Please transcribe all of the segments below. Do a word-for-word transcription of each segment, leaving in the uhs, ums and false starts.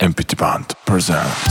Empty Band present.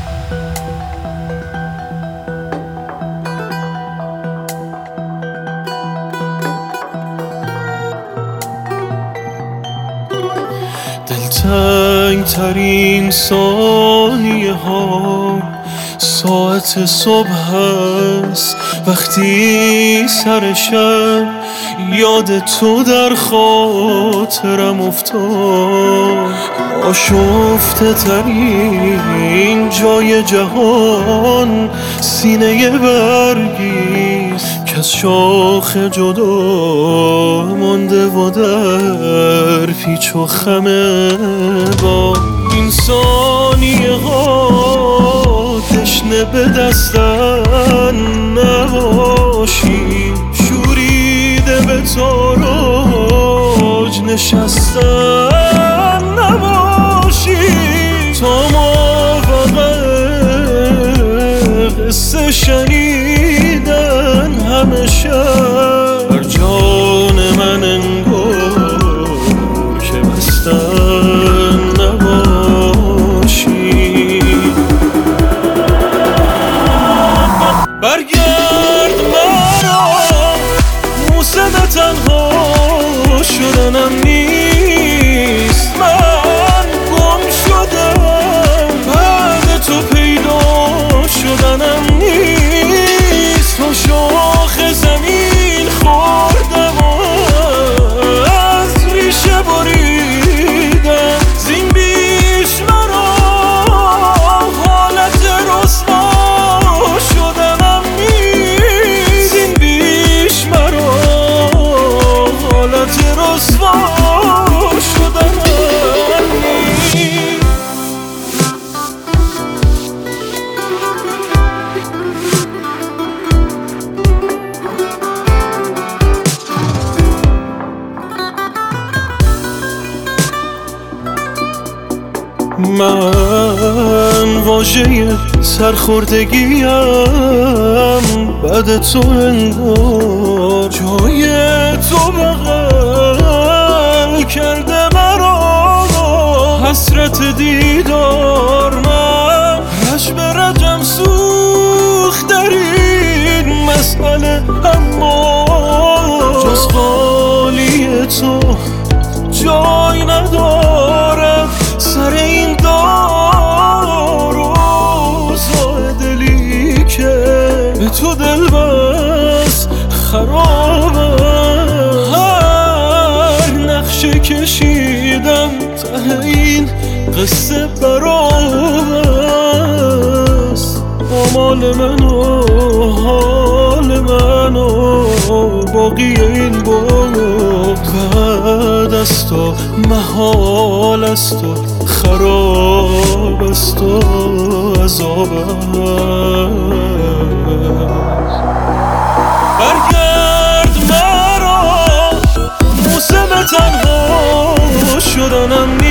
دلتنگ ترین ثانیه ها ساعت صبح هست، وقتی سر شب یاد تو در خاطرم افتاد. آشفته ترین جای جهان سینه برگیست که از شاخ جدا مانده و در پیچ و خم با این ثانیه ها تشنه به دستن نباشی، شوریده به تاراج نشستن نباشی، تا موافقه قصه شنیدن همه شب بر جان من انگار که بستن نباشی. برگرد مرا، موسم تنها شدنم نیست، من گم شدم بعد تو پیدا شدنم نیست. تو شاخ زمین خوردم و از ریشه بریدم، زین بیش مرا حالت رسوا شدنم نیست، زین بیش مرا حالت رسوا شدنم نیست. من واژه سرخوردگیم بعد تو انگار جای تو بغل کرده مرا، حسرت دیدار من رشم رجم سوخت در این مسئله، اما جز خالی تو جای ندارم سر این دار و زای دلی که به تو دل بس خرابم. هر نقشه کشیدم ته این قصه برام است، آمال من و حال من و باقی این بود بعد از تو محال است و خراب است و عذاب است. برگرد مرا، موسم تنها شدنم